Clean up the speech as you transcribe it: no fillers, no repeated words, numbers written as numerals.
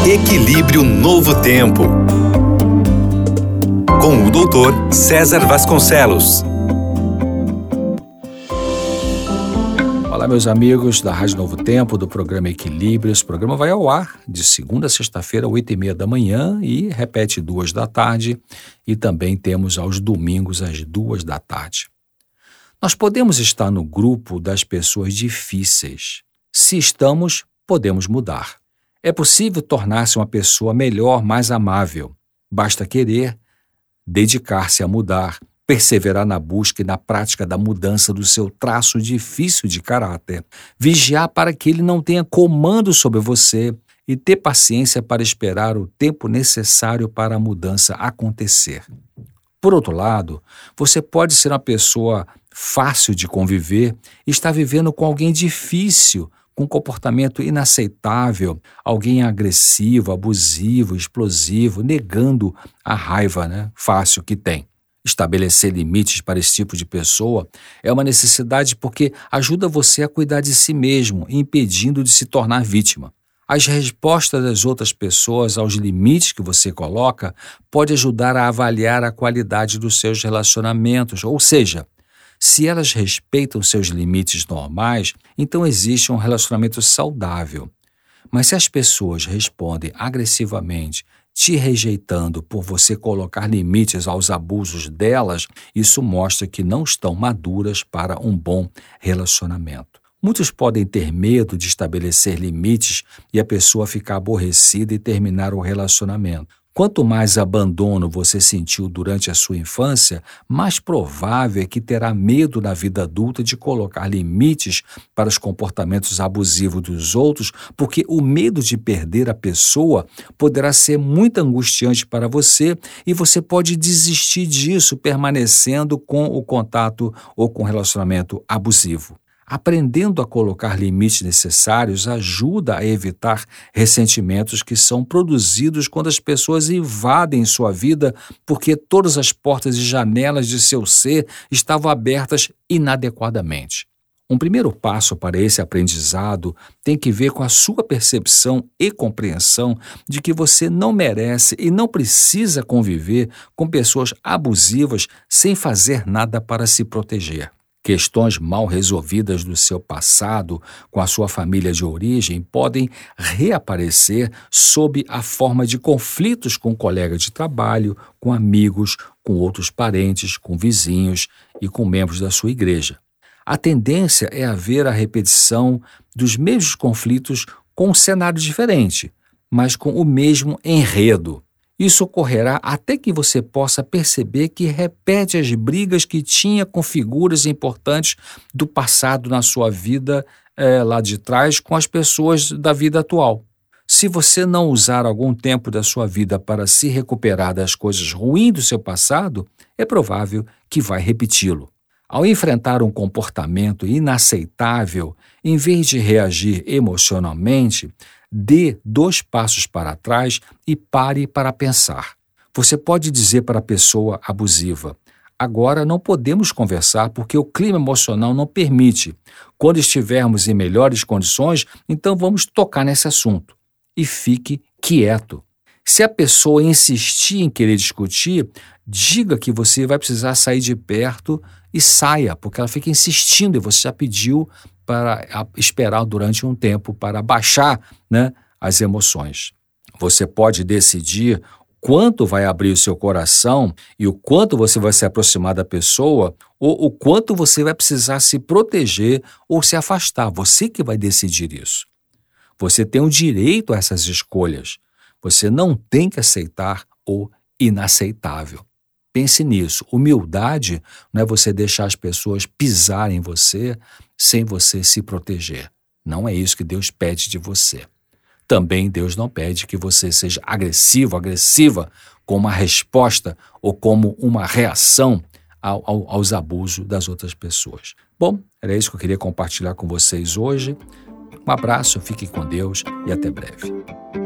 Equilíbrio Novo Tempo, com o Dr. César Vasconcelos. Olá, meus amigos da Rádio Novo Tempo, do programa Equilíbrio. Esse programa vai ao ar de segunda a sexta-feira, 8h30 da manhã, e repete 2 da tarde, e também temos aos domingos às 2 da tarde. Nós podemos estar no grupo das pessoas difíceis. Se estamos, podemos mudar. É possível tornar-se uma pessoa melhor, mais amável. Basta querer, dedicar-se a mudar, perseverar na busca e na prática da mudança do seu traço difícil de caráter, vigiar para que ele não tenha comando sobre você e ter paciência para esperar o tempo necessário para a mudança acontecer. Por outro lado, você pode ser uma pessoa fácil de conviver e estar vivendo com alguém difícil, com comportamento inaceitável, alguém agressivo, abusivo, explosivo, negando a raiva, fácil que tem. Estabelecer limites para esse tipo de pessoa é uma necessidade porque ajuda você a cuidar de si mesmo, impedindo de se tornar vítima. As respostas das outras pessoas aos limites que você coloca pode ajudar a avaliar a qualidade dos seus relacionamentos, ou seja, se elas respeitam seus limites normais, então existe um relacionamento saudável. Mas se as pessoas respondem agressivamente, te rejeitando por você colocar limites aos abusos delas, isso mostra que não estão maduras para um bom relacionamento. Muitos podem ter medo de estabelecer limites e a pessoa ficar aborrecida e terminar o relacionamento. Quanto mais abandono você sentiu durante a sua infância, mais provável é que terá medo na vida adulta de colocar limites para os comportamentos abusivos dos outros, porque o medo de perder a pessoa poderá ser muito angustiante para você e você pode desistir disso permanecendo com o contato ou com o relacionamento abusivo. Aprendendo a colocar limites necessários ajuda a evitar ressentimentos que são produzidos quando as pessoas invadem sua vida porque todas as portas e janelas de seu ser estavam abertas inadequadamente. Um primeiro passo para esse aprendizado tem que ver com a sua percepção e compreensão de que você não merece e não precisa conviver com pessoas abusivas sem fazer nada para se proteger. Questões mal resolvidas do seu passado com a sua família de origem podem reaparecer sob a forma de conflitos com colegas de trabalho, com amigos, com outros parentes, com vizinhos e com membros da sua igreja. A tendência é haver a repetição dos mesmos conflitos com um cenário diferente, mas com o mesmo enredo. Isso ocorrerá até que você possa perceber que repete as brigas que tinha com figuras importantes do passado na sua vida lá de trás com as pessoas da vida atual. Se você não usar algum tempo da sua vida para se recuperar das coisas ruins do seu passado, é provável que vai repeti-lo. Ao enfrentar um comportamento inaceitável, em vez de reagir emocionalmente, dê 2 passos para trás e pare para pensar. Você pode dizer para a pessoa abusiva: agora não podemos conversar porque o clima emocional não permite. Quando estivermos em melhores condições, então vamos tocar nesse assunto. E fique quieto. Se a pessoa insistir em querer discutir, diga que você vai precisar sair de perto e saia, porque ela fica insistindo e você já pediu para esperar durante um tempo para baixar as emoções. Você pode decidir quanto vai abrir o seu coração e o quanto você vai se aproximar da pessoa ou o quanto você vai precisar se proteger ou se afastar. Você que vai decidir isso. Você tem o direito a essas escolhas. Você não tem que aceitar o inaceitável. Pense nisso. Humildade não é você deixar as pessoas pisarem em você sem você se proteger. Não é isso que Deus pede de você. Também Deus não pede que você seja agressivo, agressiva, como uma resposta ou como uma reação aos abusos das outras pessoas. Bom, era isso que eu queria compartilhar com vocês hoje. Um abraço, fique com Deus e até breve.